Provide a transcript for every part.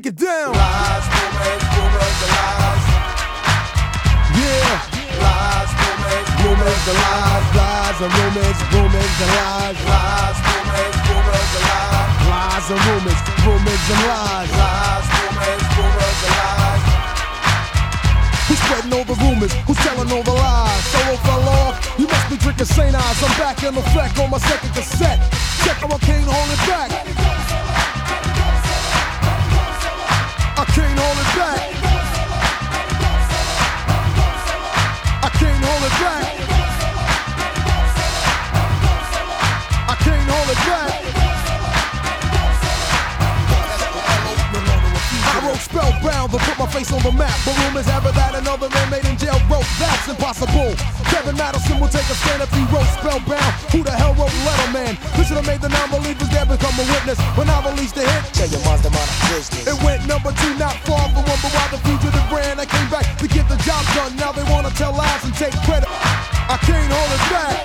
break it down. Lies, rumors, and lies. Yeah. Lies, rumors, and lies. Lies and rumors and lies. Lies, rumors, and lies. Lies and rumors and lies. Lies, rumors, and lies. Who's spreading all the rumors? Who's telling all the lies? Solo fell off. You must be drinking St. Ives. I'm back in effect on my second cassette. Check how I can't hold it back. I can't hold it back. I can't hold it back. I can't hold it back. I wrote Spellbound to put my face on the map. But rumors have it that another man made in jail wrote that's impossible. Kevin Madison will take a stand if he wrote Spellbound. Who the hell wrote Letterman? This should have made the non-believers there become a witness. When I released the hit, Tell your monster mind business. it went number 2, not far from one. But while the fugitive ran, I came back to get the job done. Now they wanna tell lies and take credit. I can't hold it back.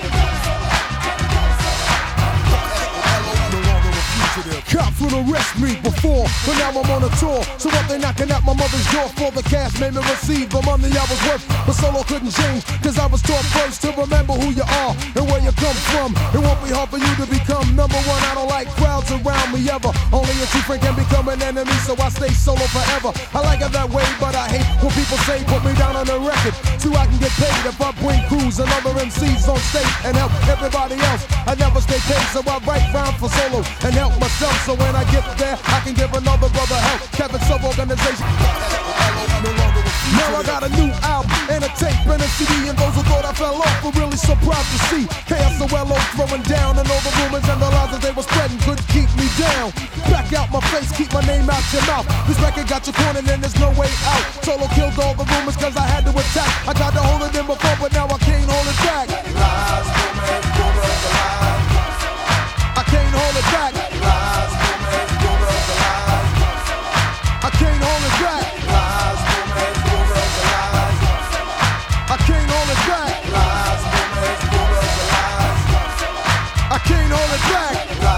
Cops would arrest me before, but now I'm on a tour. So what they knocking at my mother's door for? The cash made me receive the money I was worth. But solo couldn't change, cause I was taught first to remember who you are and where you come from. It won't be hard for you to become number one. I don't like crowds around me ever. Only a true friend can become an enemy, so I stay solo forever. I like it that way, but I hate when people say put me down on the record so I can get paid. If I bring crews and other MCs on stage and help everybody else, I never stay paid, so I write rhymes for solo and help myself. So when I get there, I can give another brother help. Kevin Self-Organization. Now I got a new album and a tape and a CD, and those who thought I fell off were really surprised to see KSOLO throwing down, and all the rumors and the lies that they were spreading couldn't keep me down. Back out my face, keep my name out your mouth. This record got you cornered and there's no way out. Solo killed all the rumors cause I had to attack. I tried to hold it in before, but